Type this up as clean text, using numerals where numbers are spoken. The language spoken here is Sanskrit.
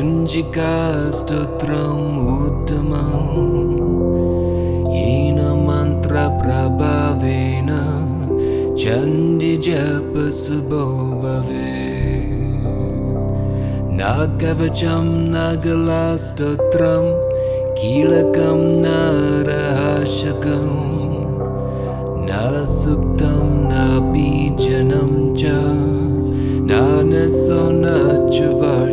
कुञ्जिकास्तोत्रम् उत्तमम् येन मन्त्रप्रभावेन चण्डीजपशुभो भवेत्। न कवचं न गलास्तोत्रं कीलकं न रहस्यकम् न सुप्तं न बीजनं च न नसो न च